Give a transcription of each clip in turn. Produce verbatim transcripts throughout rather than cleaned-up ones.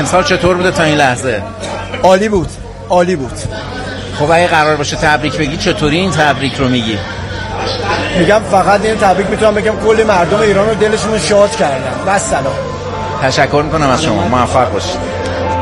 امسال چطور بوده تا این لحظه؟ عالی بود، عالی بود. خب اگه قرار باشه تبریک بگی چطوری این تبریک رو میگی؟ میگم فقط این تبریک میتونم بگم کل مردم ایران رو دلشون رو شاد کردن. بس سلام. تشکر میکنم از شما، موفق باشید.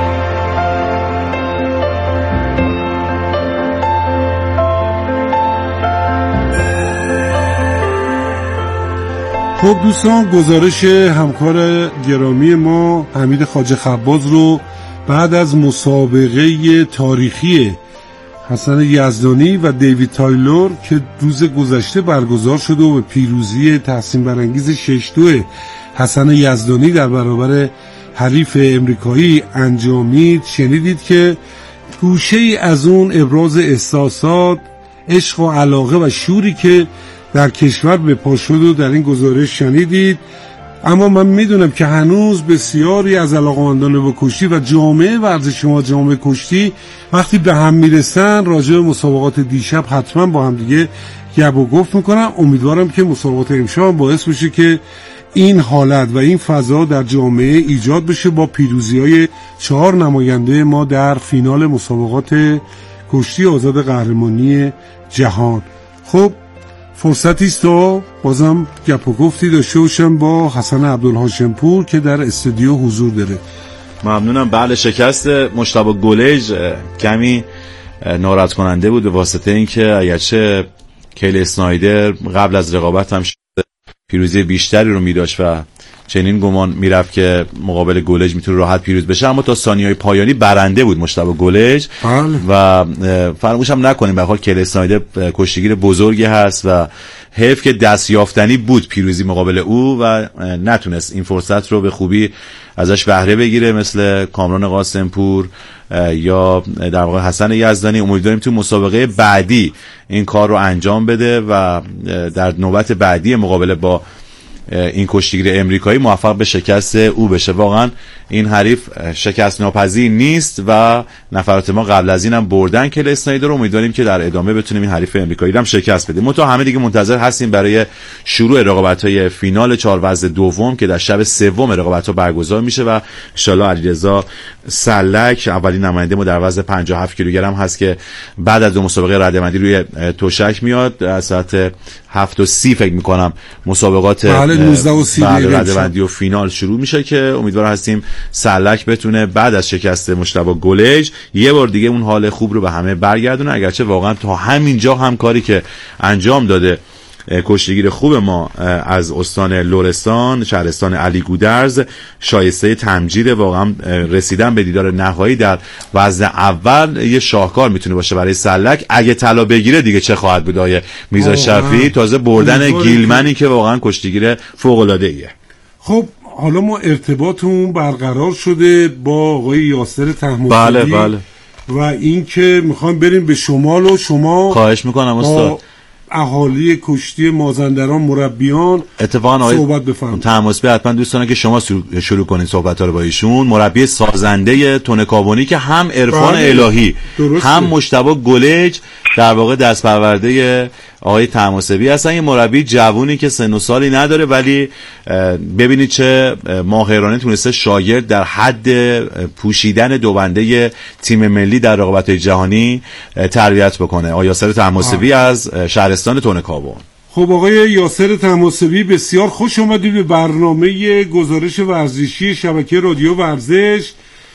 خب دوستان، گزارش همکار گرامی ما حمید خواجه خباز رو بعد از مسابقه تاریخی حسن یزدانی و دیوید تایلور که روز گذشته برگزار شده و پیروزی تحسین برانگیز شش دو حسن یزدانی در برابر حریف امریکایی انجامید، شنیدید که گوشه ای از اون ابراز احساسات، عشق و علاقه و شوری که در کشور به پا شد و در این گزارش شنیدید. اما من میدونم که هنوز بسیاری از علاقه‌مندان به کشتی و جامعه ورزش ما جامعه کشتی وقتی به هم میرسن راجع به مسابقات دیشب حتما با هم دیگه گپ و گفت میکنم. امیدوارم که مسابقات امشب باعث بشه که این حالت و این فضا در جامعه ایجاد بشه با پیروزی‌های چهار نماینده ما در فینال مسابقات کشتی آزاد قهرمانی جهان. خب فرصتی است تا بازم گپ و گفتی داشته باشم با حسن عبدالهاشمپور که در استودیو حضور داره. ممنونم. بله، شکست مجتبی گلیج کمی ناراحت کننده بود به واسطه اینکه اگرچه کیل اسنایدر قبل از رقابت هم پیروزی بیشتری رو می‌داشت و چنین گمان میرفت که مقابل گلیج میتونه راحت پیروز بشه، اما تا ثانیه‌های پایانی برنده بود مجتبی گلیج. و فراموش هم نکنیم به هر حال کیل اسنایدر کشتیگیر بزرگی هست و حیف که دست یافتنی بود پیروزی مقابل او و نتونست این فرصت رو به خوبی ازش بهره بگیره مثل کامران قاسمپور یا در واقع حسن یزدانی. امیدواریم تو مسابقه بعدی این کار رو انجام بده و در نوبت بعدی مقابله با این کشتیگیر امریکایی موفق به شکست او بشه. واقعا این حریف شکست ناپذیر نیست و نفرات ما قبل از اینم بردن کیل اسنایدر رو. امیدواریم که در ادامه بتونیم این حریف امریکایی رو هم شکست بدیم. ما تا همه دیگه منتظر هستیم برای شروع رقابت‌های فینال چهار وزن دوم که در شب سوم رقابت‌ها برگزار میشه و ان شاءالله علیرضا سلک اولین نماینده ما در وزن پنجاه و هفت کیلوگرم هست که بعد از دو مسابقه رده‌بندی روی تشک میاد. از ساعت هفت و سی فکر می‌کنم مسابقات نوزده و سی رده‌بندی و فینال شروع میشه که امیدوار هستیم سلک بتونه بعد از شکست مجتبی گلیج یه بار دیگه اون حال خوب رو به همه برگردونه. اگرچه واقعا تا همینجا هم کاری که انجام داده کشتیگیر خوب ما از استان لرستان شهرستان علی گودرز شایسته تمجید. واقعا رسیدن به دیدار نهایی در وزن اول یه شاهکار میتونه باشه برای سلک. اگه طلا بگیره دیگه چه خواهد بود آیه میرزا شفیعی، تازه بردن گیلمنی که واقعا کشتیگیر فوق العاده ایه. خب حالا ما ارتباطمون برقرار شده با آقای یاسر طهماسبی. بله بله. و این که میخوام بریم به شمال و شما خواهش میکنم استاد اهالی کشتی مازندران مربیان اتفاقا آقای صحبت بفرمایید. طهماسبی حتما دوست دارن که شما شروع کنید صحبت‌ها رو با ایشون. مربی سازنده تونکابونی که هم عرفان الهی درسته. هم مجتبی گلیج در واقع دست پرورده آقای طهماسبی هستن. یه مربی جوونی که سن و سالی نداره ولی ببینید چه ماهرانه تونسته شاگرد در حد پوشیدن دوبنده تیم ملی در رقابت‌های جهانی تربیت بکنه. آقای یاسر طهماسبی از شهرستان تونکابون. خب آقای یاسر طهماسبی بسیار خوش اومدید به برنامه گزارش ورزشی شبکه رادیو ورزش.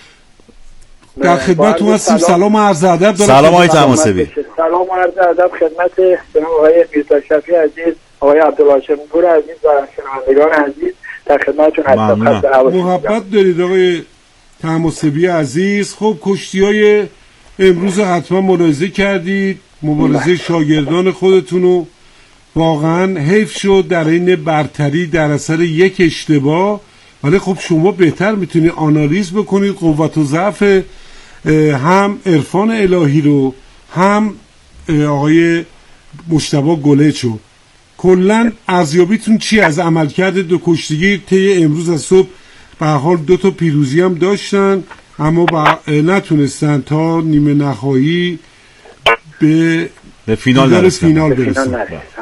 در خدمتتون هستیم. سلام و عرض ادب دارم. سلام آقای طهماسبی. سلام و عرض ادب خدمت جناب آقای میرزا شفیعی عزیز، آقای عبدالهاشمپور عزیز و شنوندگان عزیز در خدمتتون هستم. محبت دارید آقای طهماسبی عزیز. خب کشتی‌های امروز حتما ملاحظه کردید، مبارزه شاگردان خودتونو. واقعا حیف شد در این برتری در اثر یک اشتباه، ولی خب شما بهتر میتونید آنالیز بکنید قوت و ضعف هم عرفان الهی رو هم آقای مجتبی گلیج رو. کلا ارزیابیتون چی از عملکرد دو کشتیگیر طی امروز از صبح؟ به هر حال دو تا پیروزی هم داشتن اما با... نتونستن تا نیمه نهایی به به فینال برسن. فینال برسن.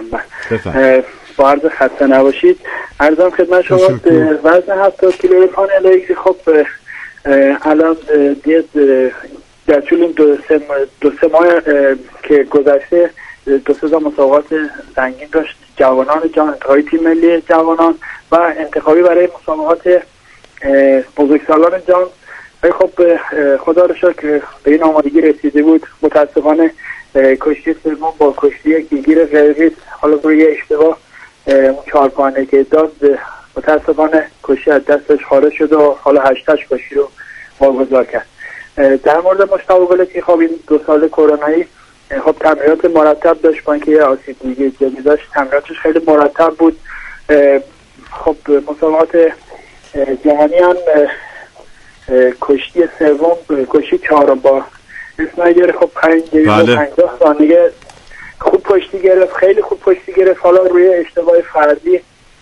با عرض خسته نباشید. عرضم خدمت شما وزن هفتاد کیلوگرم الهی. خب الان دیگه در طول دو سه دو سه ماه که گذشته دو سه تا مسابقات سنگین داشت، جوانان جام، انتخابی تیم ملی جوانان و انتخابی برای مسابقات بزرگسالان جام. خب خدا رو شکر به این آمادگی رسیده بود. متاسفانه کشتی سوم با کشتی گیگیر قرقیز، حالا روی اشتباه چهار پانه که داد، متاسفانه کشتی از دستش خارج شد و حالا هشتش کشتی رو واگذار کرد. در مورد مشتاق گلچی، خب این دو سال کرونایی خب تمرینات مرتب داشت، با اینکه آسیب دیگه جدی داشت، تمریناتش خیلی مرتب بود. خب مسابقات جهانی هم کشتی سوم، کشتی چهارم با اسنایدر، خب پنج پنجاه ثانیه خوب پشتی گرفت، خیلی خوب پشتی گرفت. حالا روی اشتباه فردی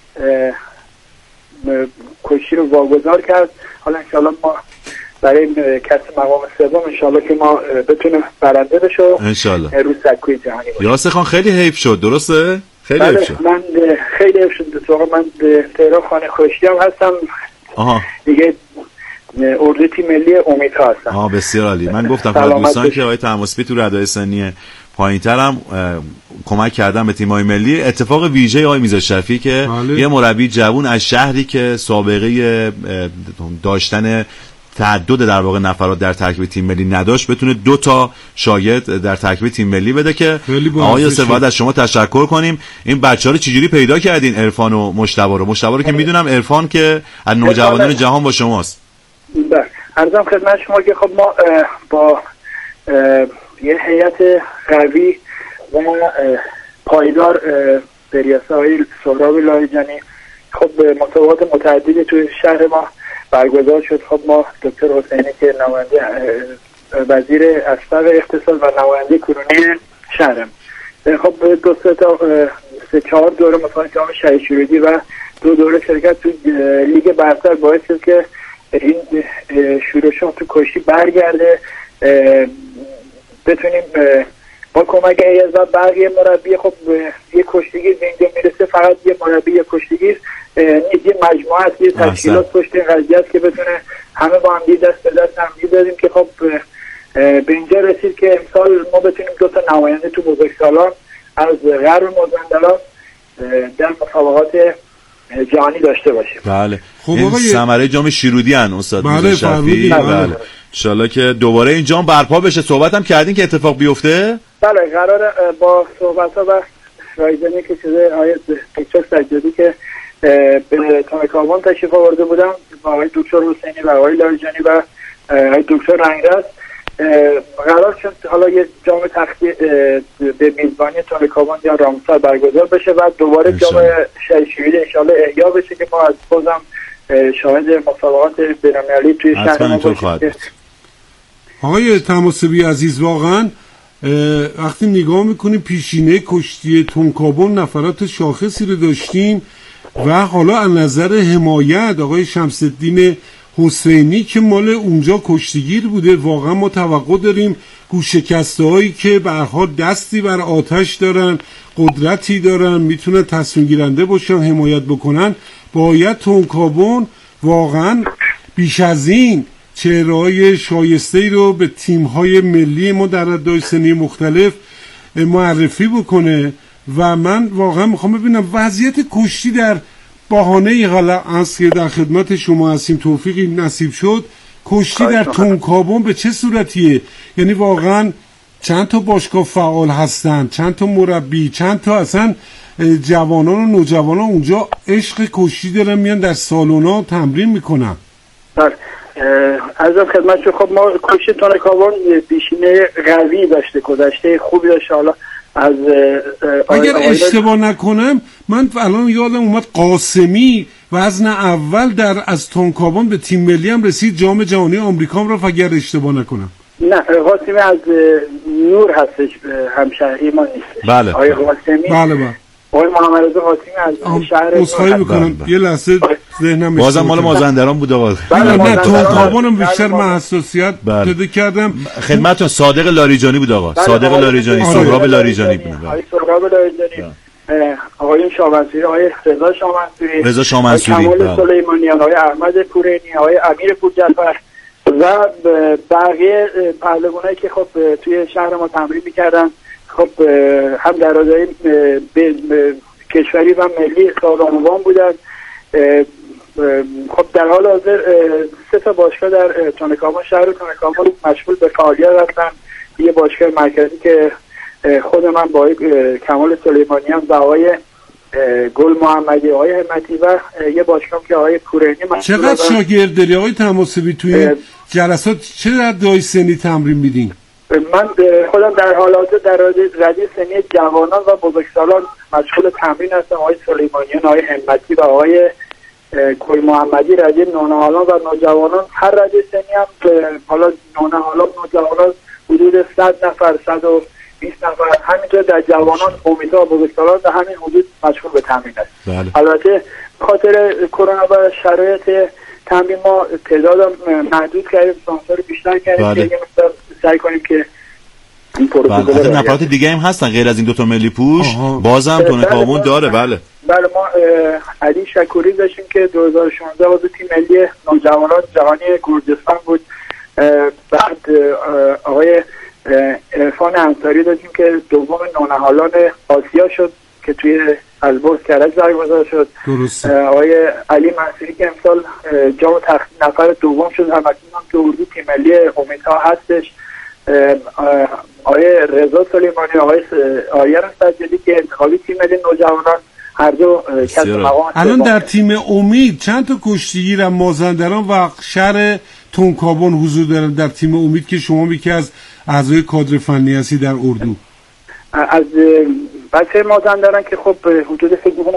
کشتی رو واگذار کرد. حالا انشالله ما برای کسب مقام سوم انشالله که ما بتونیم برنده بشو انشالله رو سکوی جهانی باشیم. یاسر خان خیلی حیف شد، درسته؟ خیلی حیف شد. من خیلی حیف شد. واقعا من تهران خانه کشتی هم هستم. آها. دیگه اردو تیم ملی امیدها هستم. آها بسیار عالی. من گفتم خدمت دوستان که آقای طهماسبی تو ردای سنی پایین‌ترم کمک کردن به تیم‌های ملی. اتفاق ویژه آقای میرزا شفیعی که بله. یه مربی جوان از شهری که سابقه داشتن تعدد در واقع نفرات در ترکیب تیم ملی نداشت بتونه دو تا شاگرد در ترکیب تیم ملی بده که آقای یاسر باید از شما تشکر کنیم. این بچه‌ها رو چجوری پیدا کردین، عرفان و مجتبی رو؟ مجتبی رو که میدونم، عرفان که از نوجوانان جهان با شماست. بله عرضم خدمت شما که خب ما با یه هیئت قوی و پایدار به ریاست آقای سهراب لاریجانی خب مسابقات متعددی توی شهر ما برگزار شد. خب ما دکتر حسینی که نماینده وزیر اسبق اقتصاد و نماینده کنونی شهرم، خب دو سه تا سه چهار دوره مثلا جام شهید شورودی و دو دوره شرکت تو لیگ برتر باعث شد که این شورشون تو کشتی برگرده، بتونیم با کمک ایزاد بقیه مربی خب یه کشتیگیر به اینجا میرسه. فقط یه مربی یه کشتیگیر نیست، یه مجموعه است، یه تشکیلات پشت این قضیه است که بتونه همه با هم دست به دست هم دادیم که خب به اینجا رسید که امسال ما بتونیم دو تا نماینده تو بزرگسالان از غرب مازندران در مسابقات جهانی داشته باشیم. بله. خب این ثمره جام شیرودی ان استاد بله شفیعی. بله. بله. ان شاءالله که دوباره این جام برپا بشه. صحبت هم کردین که اتفاق بیفته؟ بله قراره با صحبت‌ها و رایزنی که چیزه آیه پیچک سجادی که به تانکاوان تشریف آورده بودم با آقای دکتر حسینی و آقای لاریجانی و آقای دکتر رنگرز، قرار شد حالا یه جام تختی به میزبانی تانکاوان یا رامسر برگزار بشه و دوباره جام شهید شورودی انشالله احیا بشه که ما از بازم شاهد مسابقات بین‌المللی توی شهر ما باشیم. آقای طهماسبی عزیز، واقعا وقتی نگاه میکنیم پیشینه کشتی تونکابون نفرات شاخصی رو داشتیم و حالا از نظر حمایت آقای شمس‌الدین حسینی که مال اونجا کشتیگیر بوده، واقعا ما توقع داریم گوشکسته هایی که به هر حال دستی بر آتش دارن، قدرتی دارن، میتونن تصمیم گیرنده باشن، حمایت بکنن. باید تونکابون واقعا بیش از این چهره‌های شایسته‌ای رو به تیم‌های ملی ما در رده‌های سنی مختلف معرفی بکنه و من واقعا میخوام ببینم وضعیت کشتی در بهانه حالا از که در خدمت شما هستیم توفیقی نصیب شد، کشتی در تونکابون به چه صورتیه؟ یعنی واقعا چند تا باشگاه فعال هستن، چند تا مربی، چند تا اصلا جوانان و نوجوانان اونجا عشق کشتی دارن میان در سالونا تمرین میکنن. بله از خدمت شما. خب ما کشتی تونکابون پیشینه قوی داشته، گذشته خوبی داشته. حالا از اگر اشتباه نکنم من الان یادم اومد قاسمی وزن اول در از تونکابون به تیم ملی هم رسید، جام جهانی آمریکا هم رفت اگر اشتباه نکنم. نه قاسمی از نور هستش، همشهری ما نیستش. بله. آقای قاسمی بله بله آقای محمد رضا قاسمی از شهر اصخایی میکنم یه لحظه ذهنم بازم مال مازندران بود آقا. نه نه تونکابون هم بیشتر من حساسیت پیدا کردم. خدمتتون صادق لاریجانی بود آقا. صادق لاریجانی، سهراب لاریجانی بود. آقای سهراب لاریجانی، آقای شامنصوری، آقای رضا شامنصوری، رضا شامنصوری، کمال سلیمانیان، آقای احمد پورینی، آقای امیر پورجعفر، و بقیه پهلوانایی که خب توی شهر ما تمرین میکردن خب هم در راده‌های کشوری و ملی سالانوان بودن. خب در حال حاضر سه تا باشگاه در تونکابون شهر تونکابون مشغول به فعالیت هستن. یه باشگاه مرکزی که خود من با کمال سلیمانیان و آقای گل محمدی آقای همتی و یه باشگاه که آقای پورینی مسئول. چقدر شاگرد داری آقای تماسبی توی جلسات؟ چه رده‌های سنی تمرین میدین؟ من خودم در حال حاضر در رده سنی جوانان و بزرگسالان مشغول تمرین هستم. آقای سلیمانیان آقای همتی و آقای گل محمدی رده نونهالان و نوجوانان. هر رده سنی هم حالا نونهالان نوجوانان حدود صد نفر صد و بیست نفر همینطور در جوانان امیدها و بزرگسالان در همین حدود مشغول به تمرین است. بله. البته خاطر کرونا و شرایط تمرین ما تعداد محدود کردیم، سانسور بیشتر کردیم. بله. که مثلا سعی کنیم که این پروتکل بله. نفرات دیگه هم هستن غیر از این دو تا ملی پوش. آها. بازم تونکابون داره. بله بله ما علی شکوری داشتیم که دو هزار و شانزده عضو تیم ملی نوجوانان جهانی گرجستان بود. بعد آقای عرفان انصاری داشتیم که دوم نونهالان آسیا شد که توی البرز کرج برگزار شد. آقای علی منصوری که امسال جام تخت نفر دوم شد. همکنون هم که اردو تیم ملی امیدها هستش. آقای رضا سلیمانی آقای آریان سجادی که انتخابی تیم ملی نوجوانان هر دو کسب مقام. الان در تیم امید چند تا کشتیگیر از مازندران و شهر تونکابون حضور دارن در تیم امید که شما یکی از اعضای کادر فنی هستی در اردو؟ از بچه مازندران که خب حدود فکر میکنم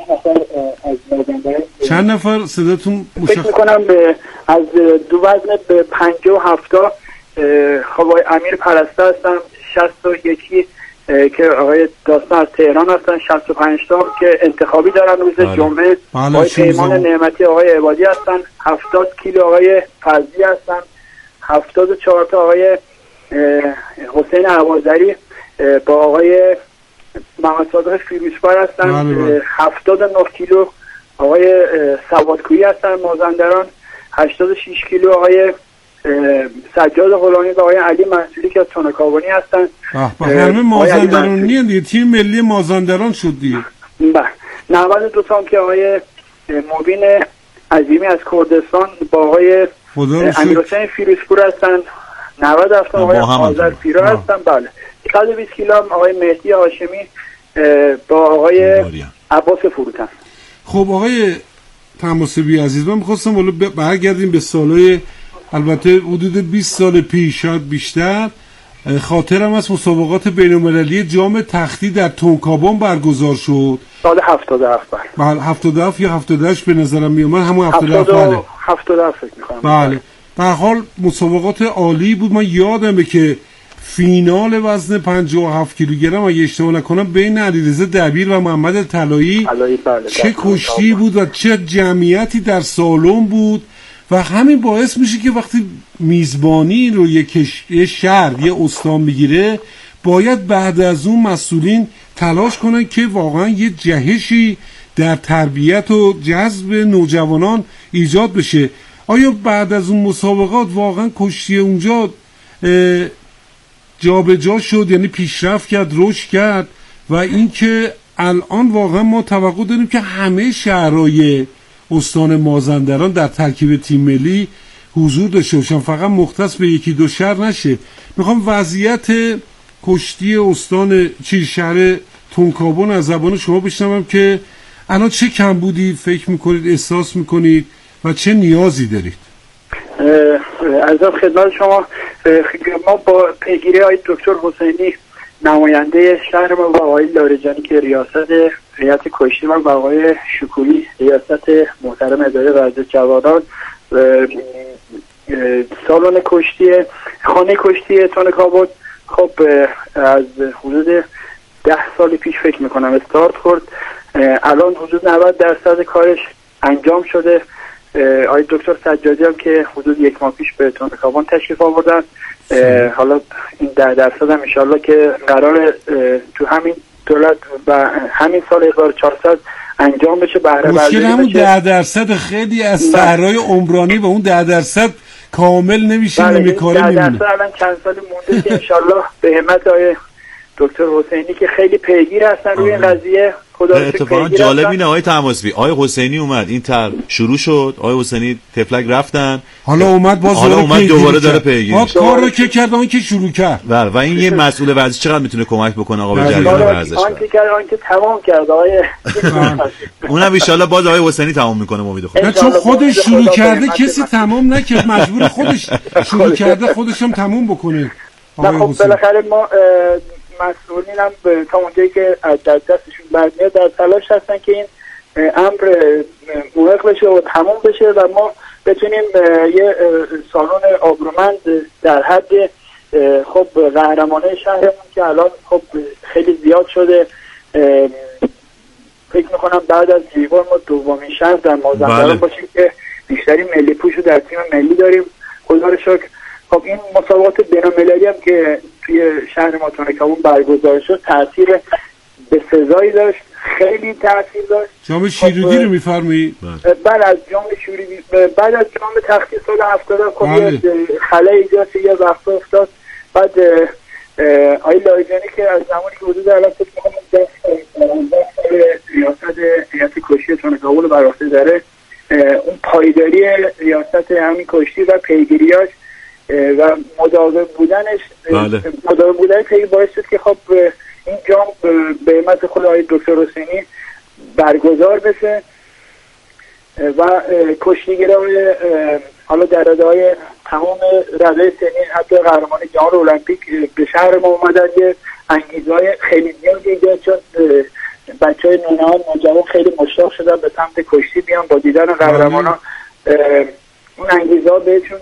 از مازندران چند نفر صداتون مشخص فکر میکنم از دو وزن به پنجاه و هفتا خب آقای امیر پرسته هستن شصت و یکی که آقای داستان از تهران هستن شصت و پنج تا که انتخابی دارن روز بله. جمعه. آقای پیمان نعمتی آقای عبادی هستن هفتاد کیلو آقای فضلی هستن هفتاد و چهار تا آقای حسین عوازری با آقای محمد صادق فیروزفر هستن بله. هفتاد و نه کیلو آقای سوادکویی هستن مازندران هشتاد و شش کیلو آقای سجاد غلامی و آقای علی منصوری که از تونکابونی هستن. همه مازندرانی دیگه تیم ملی مازندران شد دیگه. بله نود و دو تا که آقای مبین عظیمی از کردستان با آقای امیرحسین فیروزپور هستن نود و هفت تا آقای آذر پیرا هستن. بله صد و بیست کیلو آقای مهدی هاشمی با آقای عباس فروتن. خب آقای تماسبی عزیز من می‌خواستم والا برگردیم به سالهای البته حدود بیست سال پیش شاید بیشتر. خاطرم از مسابقات بین‌المللی جام تختی در تونکابون برگزار شد سال هفتاد و هفت. بله هفتاد و هفت یا هفتاد و هشت به نظرم میومد همون هفتاد و هفت. بله هفتاد و هفت فکر می‌کنم. بله به هر حال مسابقات عالی بود. من یادمه که فینال وزن پنجاه و هفت کیلوگرم اگه اشتباه نکنم بین علیرضا دبیر و محمد طلایی بله. چه کشتی بود و چه جمعیتی در سالن بود و همین باعث میشه که وقتی میزبانی رو یک شهر یه استان میگیره باید بعد از اون مسئولین تلاش کنن که واقعا یه جهشی در تربیت و جذب نوجوانان ایجاد بشه. آیا بعد از اون مسابقات واقعا کشتی اونجا جا به جا شد، یعنی پیشرفت کرد، رشد کرد و اینکه الان واقعا ما توقع داریم که همه شهرهای استان مازندران در ترکیب تیم ملی حضور داشته باشن، فقط مختص به یکی دو شهر نشه. میخوام وضعیت کشتی استان چی شهر تونکابون از زبان شما بشنوم که الان چه کمبودی فکر میکنید، احساس میکنید و چه نیازی دارید؟ از خدمت شما ما با پیگیری آقای دکتر حسینی نماینده شهر ما و آقای لاریجانی که ریاست هیئت کشتی ما و آقای شکوری ریاست محترم اداره ورزش جوانان سالن کشتی خانه کشتی تونکابون خب از حدود ده سال پیش فکر میکنم استارت خورد. الان حدود نود درصد کارش انجام شده. آقای دکتر سجادی هم که حدود یک ماه پیش به تونکابون تشریف آوردن. حالا این ده درصد هم انشالله که قرار تو همین دولت و همین سال هزار و چهارصد انجام بشه. بهره مشکل همون ده درصد خیلی از شهرهای عمرانی و اون ده درصد کامل نمیشه، بله نیمه کاره در میمونه. درصد الان چند سالی مونده که انشالله به همت آقای دکتر حسینی که خیلی پیگیر هستن روی این قضیه. خدا اتفاقا جالب اینه آقای طماسبی، آقای حسینی اومد این تر شروع شد، آقای حسینی تفلک رفتن، حالا اومد باز حالا اومد دوباره داره پیگیری میشه. کار رو که کرد، اون که شروع کرد. بله و این یه مسئول ورزش چقدر میتونه کمک بکنه آقا به جریان ورزش؟ آن که کرد آن که تمام کرد آقای اونم ان شاءالله باز آقای حسینی تمام میکنه امید خدا. چون خودش شروع کرده کسی تمام نکرد، مجبور خودش شروع کرده خودش هم تموم بکنه. خب بالاخره ما مسئولین هم تا اونجایی که از دستشون برمیاد در تلاش هستن که این امر محقق بشه و تمام بشه و ما بتونیم یه سالن آبرومند در حد خب قهرمانه شهرمون که الان خب خیلی زیاد شده، فکر میکنم بعد از لیوان ما دومین شهر در مازندران باشیم که بیشتری ملی پوشو در تیم ملی داریم خدا رو شکر. خب این مسابقات بین‌المللی هم که توی شهر ما تونکابون برگزار شد تاثیر به سزایی داشت، خیلی تاثیر داشت. جام شیرودی رو می‌فرمایید؟ بعد از جام شیرودی، بعد از جام تختی سال هفتاد خب خلای ایجاد یه وقت افتاد. بعد آقای لایجانی که از زمانی که حدود الان فکر می‌کنم دست سال ریاست هیئت کشتی تونکابون رو بر عهده داره، اون پایداری ریاست همین کشتی و پیگیریاش و مداوم بودنش بله. مداوم بودن خیلی باعث شد که خب این جام به همت خود آقای دکتر حسینی برگزار بشه و کشتیگیرای حالا در رده‌های تمام رده سنی حتی قهرمان جهان المپیک به شهر ما اومدن. یه انگیزه‌های خیلی زیادی ایجاد شد، بچه‌های نونه‌ها نوجوان خیلی مشتاق شدن به سمت کشتی بیان با دیدن قهرمان‌ها. اون انگیزه‌ها بهشون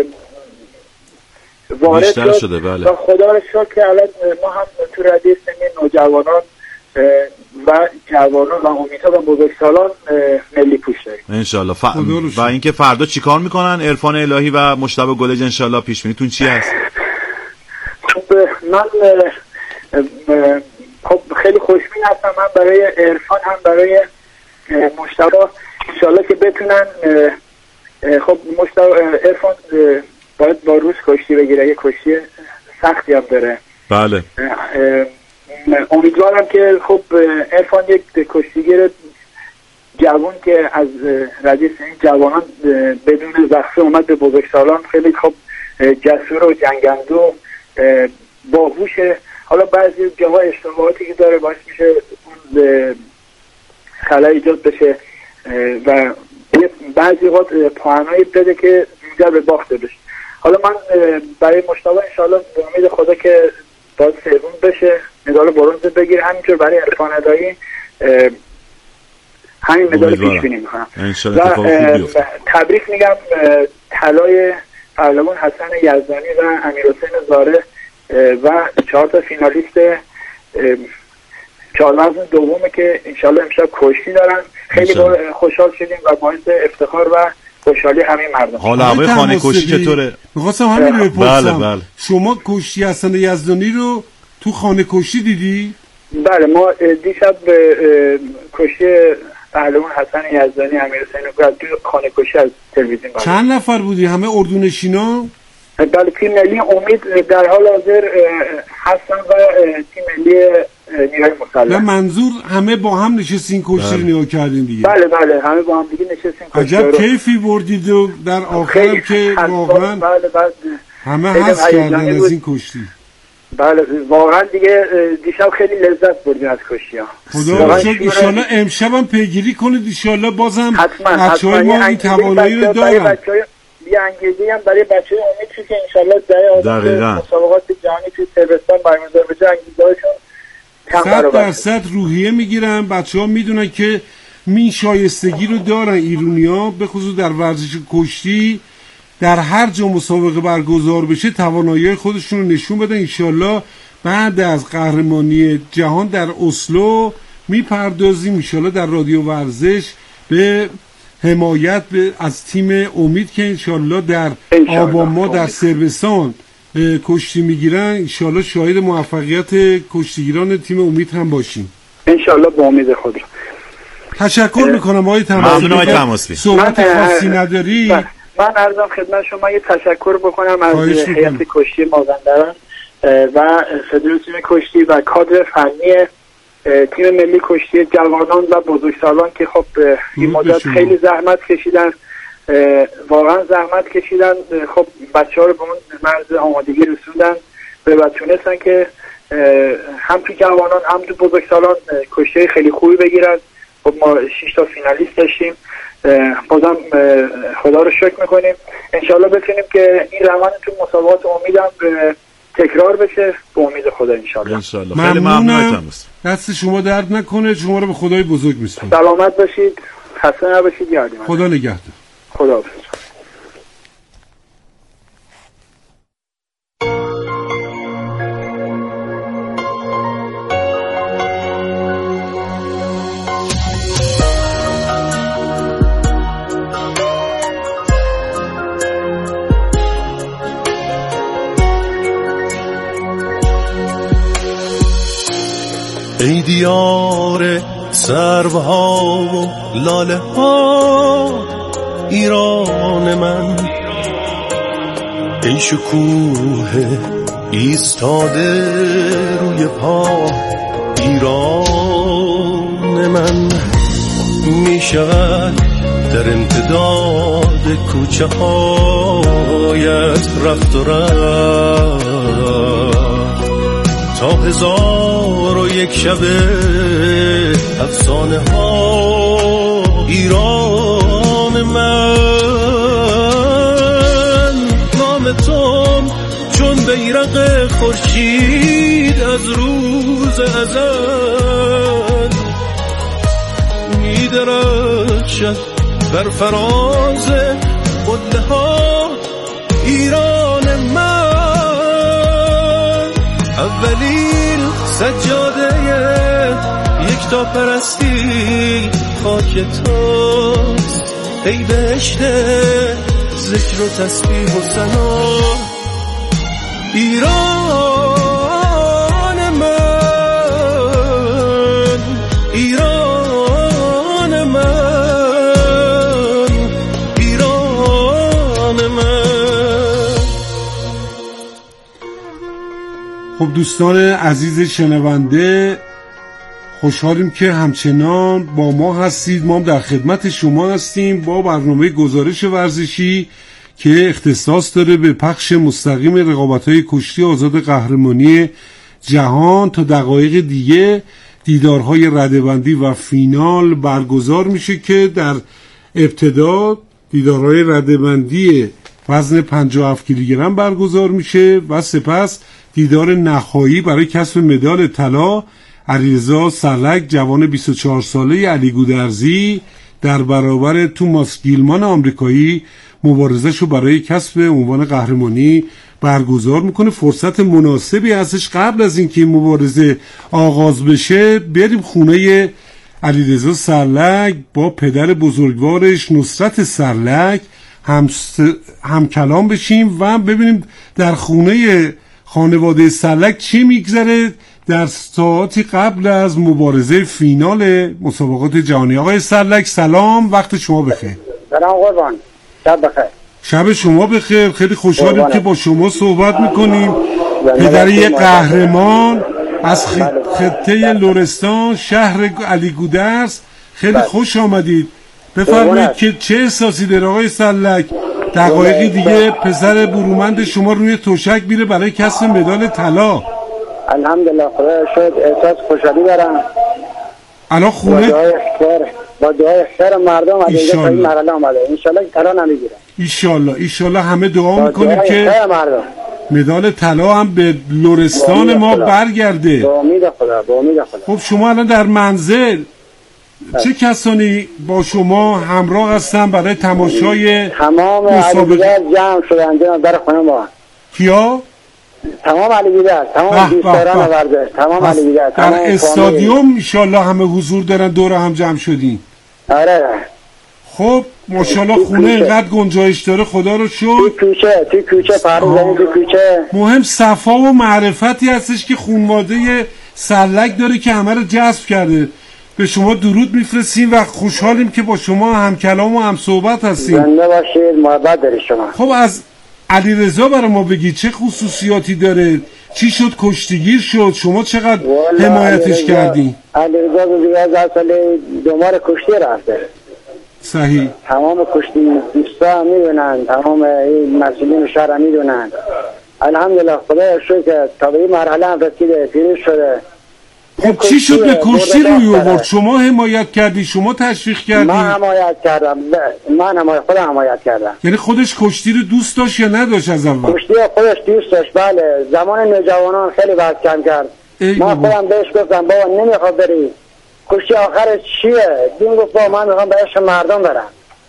وارد شده. بله. و خدا رو شکر که الان ما هم تو رده سنی نوجوانان و جوانان و امیدها و بزرگسالان ملی پوش داریم انشالله. ف... و اینکه فردا چیکار میکنن عرفان الهی و مجتبی گلج انشالله پیش بینیتون چی هست؟ خب من خب خیلی خوشبین هستم، من برای عرفان هم برای مجتبی انشالله که بتونن. خب مجتبی عرفان باید با روز کشتی بگیره، یه کشتی سختی هم داره. بله. امیدوارم که خب عرفان یک کشتیگیر جوان که از رده سنی جوانان بدون وقفه اومد به بزرگسالان، خیلی خب جسور و جنگندو باهوشه. حالا بعضی جاها اشتباهاتی که داره باعث میشه اون خلأ ایجاد بشه و بعضی وقت پاهنایی بده که زودتر به باخته بشه. حالا من برای مجتبی انشاءالله به امید خدا که باید سوم بشه، مدال برنز بگیره. همینطور برای عرفان الهی همین مدال پیش بینی میکنم و تبریک میگم طلای پهلوان حسن یزدانی و امیرحسین زاره و چهار تا فینالیست چهار وزن دومه که انشاءالله امشب کشتی دارن. خیلی خوشحال شدیم و باعث افتخار و خوشحالی همین مردم. حالا هوای خانه کشی چطوره؟ می‌خواستم همین رو بپرسم. بله بله. شما کشتی حسن یزدانی رو تو خانه کشی دیدی؟ بله ما دیشب کشتی پهلوان حسن یزدانی امیرحسین رو تو خانه کشی از تلویزیون بردیم. چند نفر بودی؟ همه اردونشینا؟ بله تیم ملی امید در حال حاضر هستن و تیم ملی نیروی مسلح. نه منظور همه با هم نشستین کشتی رو نگاه کردین دیگه. بله بله همه با هم دیگه نشستین کشتی. عجب کیفی بردید و در آخر که واقعا بله بله همه حس کردن از این کشتی. بله واقعا دیگه دیشب خیلی لذت بردیم از کشتی ها. خدا رو شکر. ان شاءالله امشب هم پیگیری کنید ان شاءالله بازم بچه‌های ما این توانایی رو دارن. یه انگیزه هم برای بچه‌های امید شد که انشالله در آینده مسابقات جهانی توی صربستان برگزار بشه انگیزه‌هاشون صد درصد روحیه میگیرن. بچه‌ها میدونن که این شایستگی رو دارن ایرونیا، به خصوص در ورزش کشتی در هر جا مسابقه برگزار بشه توانایی خودشون رو نشون بدن. انشالله بعد از قهرمانی جهان در اسلو میپردازیم انشالله در رادیو ورزش به حمایت از تیم امید که انشالله در آبان ما در صربستان کشتی میگیرن. انشالله شاهد موفقیت کشتیگیران تیم امید هم باشیم انشالله با امید خود رو. تشکر میکنم آقای طماسبی. ممنون آقای طماسبی. صحبت خاصی نداری؟ من من عرضم خدمت شما یه تشکر بکنم از هیئت کشتی مازندران و فدراسیون کشتی و کادر فنی تیم ملی کشتی جوانان و بزرگسالان که خب این مدت خیلی زحمت کشیدن، واقعا زحمت کشیدن. خب بچه ها رو به اون مرز آمادگی رسوندن و تونستن که هم تو جوانان هم تو بزرگسالان کشتی خیلی خوبی بگیرن. خب ما شش تا فینالیست داشتیم، بازم خدا رو شکر میکنیم. انشالله بتونیم که این روند تو مسابقات امیدم تکرار بشه، به امید خدا انشالله. انشالله. خیلی ممنونم، دست شما درد نکنه، شما رو به خدای بزرگ میسپارم. سلامت باشید، خسته نباشید، یادی من. خدا نگهدار. خدا حافظ. ای دیار سروها و لاله ها ایران من، ای شکوه ایستاده روی پا ایران من، می شود در امتداد کوچه هایت رفت و رفت تا هزار و یک شب افسانه ها ایران من. نام توم چون بیرق خورشید از روز ازل می درخشد بر فراز قله ها ایران من. اولین سجاده یک تا پرستی خاک توست، ای بهشت ذکر و تسبیح و ثنا ایران من، ایران من، ایران من. خب دوستان عزیز شنونده، خوشحالیم که همچنان با ما هستید. ما هم در خدمت شما هستیم با برنامه گزارش ورزشی که اختصاص داره به پخش مستقیم رقابت‌های کشتی آزاد قهرمانی جهان. تا دقایق دیگه دیدارهای رده‌بندی و فینال برگزار میشه که در ابتدا دیدارهای رده‌بندی وزن پنجاه و هفت کیلوگرم برگزار میشه و سپس دیدار نهایی برای کسب مدال طلا. علیرضا سرلک جوان بیست و چهار ساله علی گودرزی در برابر توماس گیلمان آمریکایی مبارزه‌شو برای کسب عنوان قهرمانی برگزار میکنه. فرصت مناسبی هستش قبل از اینکه این مبارزه آغاز بشه بریم خونه علیرضا سرلک با پدر بزرگوارش نصرت سرلک هم, س... هم کلام بشیم و ببینیم در خونه خانواده سرلک چی میگذره در ساعتی قبل از مبارزه فینال مسابقات جهانی. آقای سرلک سلام، وقت شما بخیر. سلام قربان، شب بخیر. شب شما بخیر. خیلی خوشحالیم که با شما صحبت میکنیم. پدر یک قهرمان از خطه لرستان شهر علی گودرز، خیلی خوش آمدید. بفرمایید که چه احساسی داره آقای سرلک؟ دقایقی دیگه پسر برومند شما روی توشک میره برای کسب مدال طلا. الحمدلله، خدا شد احساس خوشحالی دارم. الان خونه با دعای خیر با دعای خیر مردم از اینجا تا این مرحله آمده. انشالله که طلا نمیگیره. انشالله انشالله همه دعا میکنیم که مردم مدال طلا هم به لرستان ما خدا. برگرده. با امید خدا، با امید خدا. خب شما الان در منزل چه کسانی با شما همراه هستن برای تماشای تمام مسابقه؟ جمع شدن در خونه ما. کیا؟ تمام علیگیدر، تمام دوستداران ورزش، تمام علیگیدر، در استادیوم انشالله همه حضور دارن، دور هم جمع شدین. آره. خب ماشاءالله خونه اینقدر گنجایش داره، خدا رو شکر. توی کوچه، توی کوچه پارو زمین توی کوچه. مهم صفا و معرفتی هستش که خانواده سرلک داره که همه رو جذب کرده. به شما درود میفرستیم و خوشحالیم که با شما هم کلام و هم صحبت هستیم. زنده باشید، محبت دارید شما. خب از علیرضا برای ما بگید چه خصوصیاتی داره؟ چی شد کشتیگیر شد؟ شما چقدر حمایتش کردین؟ علیرضا دیگه از سال دومار کشتی رفته. صحیح. تمام کشتی دوستا میدونن، تمام مسئولین شهر میدونن. الحمدلله خدا شکر که تا به این مرحله هم رسیده، پیروز شده. خب چی شد به کشتی روی آورد؟ شما حمایت کردی، شما تشویق کردی؟ من حمایت کردم، من حمایت خودم حمایت کردم. یعنی خودش کشتی رو دوست داشت یا نداشت از اول؟ کشتی خودش دوست داشت، بله. زمان نوجوانان خیلی بحث کم کرد. من خودم بهش گفتم بابا نمیخواد بری، کشتی آخرش چیه؟ دین گفت بابا من میخوام به عشق مردم برم.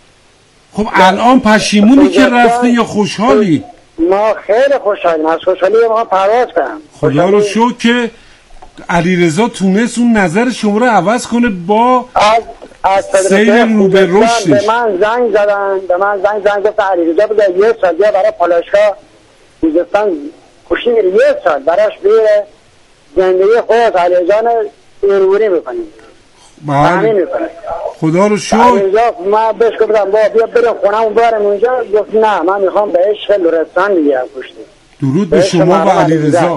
خب الان پشیمونی که رفته یا خوشحالی؟ ما خیلی خوشحالیم، از خوشحالی ما پرواز کنم. خدا رو شکر که علیرضا تونست اون نظر شما رو عوض کنه با از از سیر رو به رشدش. به من زنگ زدن، به من زنگ زنگ گفت علیرضا بده یک سال بیا برای پالایشگاه خوزستان کشتی میره، یک سال براش بیره زندگی خود علیرضا ایروری میکنیم. بله خدا رو شکر. علیرضا من بهش گفتم بابا بیا بریم خونمون بریم اونجا، گفت نه من میخوام به عشق لرستان دیگه کشتی. درود به شما و علیرضا.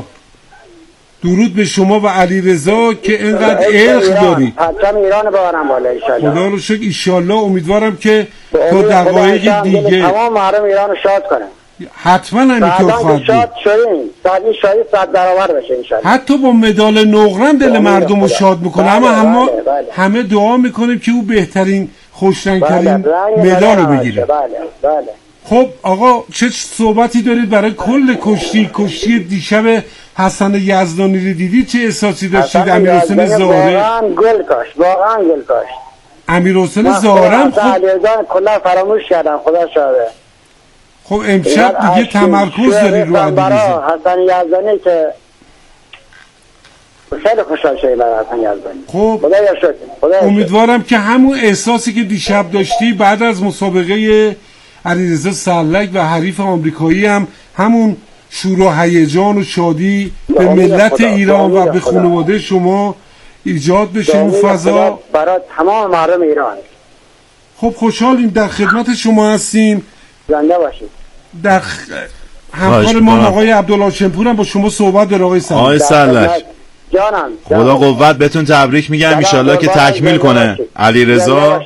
درود به شما و علیرضا که اینقدر عشق داری. پرچم ایران ببرم بالا ان شاء الله. خدا رو شکر. ان شاء الله امیدوارم که تا دقایق دیگه تمام مردم ایران رو شاد کنه. حتما همینطور خواهد بود. شاد شدیم، سادی شادی صد برابر بشه ان شاء الله. حتی با مدال نقرم دل مردم رو شاد میکنه. اما همه همه دعا میکنیم که او بهترین خوشرنگترین مدال رو بگیره. بله بله. خب آقا چه صحبتی دارید برای کل کشتی کشتی دیشب حسن یزدانی رو دیدید؟ چه احساسی داشتید؟ امیرحسین زهره واقعا گل کاشت، واقعا گل کاشت. امیرحسین زهره خب علیرضا کلا فراموش کردم، خدا شاهده. خب امشب دیگه تمرکز داری رو علیرضا. حسن یزدانی که خیلی خوشحال شدیم برای حسن یزدانی. خب خدایا شکر. خدایا شکر. امیدوارم که همون احساسی که دیشب داشتی بعد از مسابقه علیرضا سرلک و حریف آمریکایی هم همون شور و هیجان و شادی به ملت خدا. ایران و به خانواده شما ایجاد بشه اون فضا برای تمام مردم ایران. خب خوشحالیم، در خدمت شما هستیم. زنده باشید. در خ... همکار ما آقای عبدالهاشمپور هم با شما صحبت داره. آقای سرلک. آقای سرلک جانم خدا قوت بهتون تبریک میگم، ان شاءالله که تکمیل کنه علیرضا.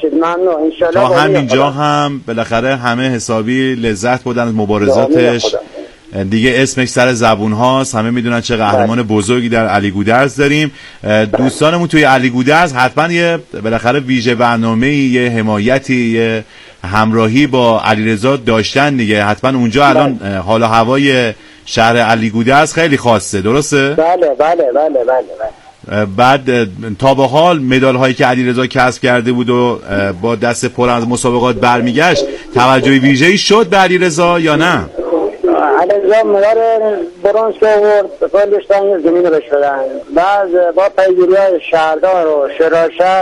تا همینجا هم بالاخره همه حسابی لذت بردن از مبارزاتش دیگه، اسمش سر زبون هاست، همه میدونن چه قهرمان بزرگی در علی گودرز داریم. دوستانمون توی علی گودرز حتما یه بالاخره ویژه برنامه‌ای، یه حمایتی، یه همراهی با علیرضا داشتن دیگه. حتما اونجا الان حال و هوای شهر علی گودرز خیلی خاصه، درسته؟ بله بله بله بله بله. بعد تا به حال مدال هایی که علیرضا کسب کرده بود و با دست پر از مسابقات برمیگشت، توجه ویژه‌ای شد به علیرضا یا نه؟ علیرضا مدال برنز که آورد کلش تنگ زمین رو بشدن، بعد با پیگیری‌های شهردار و شهرشهر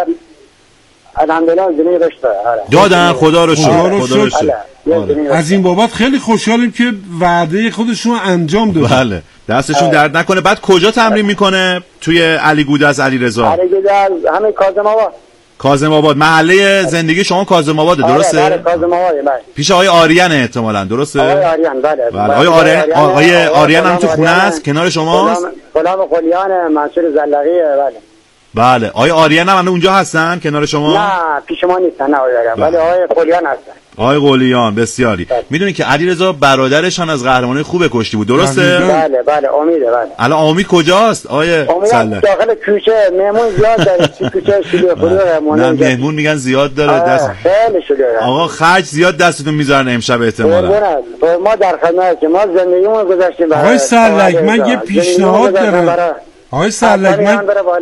الحمدلله زمین رو بشدن دادن. خدا رو شکر. خدا رو شکر. از این بابت خیلی خوشحالیم که وعده خودشون رو انجام دادن. بله دستشون درد نکنه. بعد کجا تمرین میکنه؟ توی علی گودرز علیرضا؟ علی گودرز همین کاظم آباد. کاظم آباد محله زندگی شما کاظم آباده، درسته؟ بله کاظم آباده. بله پیش آقای آریان احتمالاً، درسته؟ آقای آریان بله. بله آقای آریان، آقای آریان هم تو خونه است کنار شماست؟ غلام قلیان منصور زلقی. بله بله آقای آریان هم اونجا هستن کنار شما؟ نه پیش ما نیستن، نه آقای آریان، ولی آقای قلیان هستن. آقای قلیان بسیاری. میدونی که علیرضا برادرش هم از قهرمانای خوب کشتی بود، درسته؟ بله بله امیده. بله الان امید کجاست آقای سلام؟ داخل کوچه مهمون زیاد داره، کوچه شیلی خودمون. نه مهمون میگن زیاد داره دست. خیلی شده آقا خرج زیاد دستتون میذارن امشب احتمالاً. ما در خدمتیم، ما زندگیمون گذاشتیم. آقای سرلک من یه پیشنهاد دارم. آقای سرلک من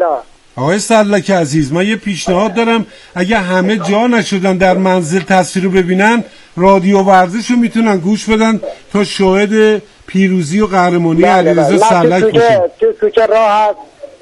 آقای سرلک عزیز من یه پیشنهاد دارم، اگه همه جا نشدن در منزل تصویر رو ببینن، رادیو ورزش رو میتونن گوش بدن تا شاهد پیروزی و قهرمانی علیرضا سرلک باشن. تو کوچه راه هست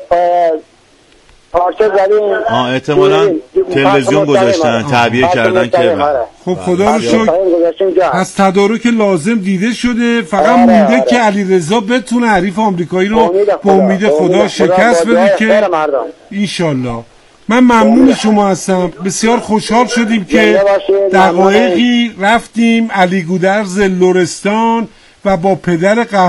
پارچه زدیم، آه احتمالاً تلویزیون گذاشتن تعبیه کردن که خب خدا رو شکر از تدارک لازم دیده شده. فقط مونده که علیرضا بتونه حریف آمریکایی رو به امید خدا شکست بده که انشالله من ممنون شما هستم. بسیار خوشحال شدیم که دقایقی رفتیم علی گودرز لرستان و با پدر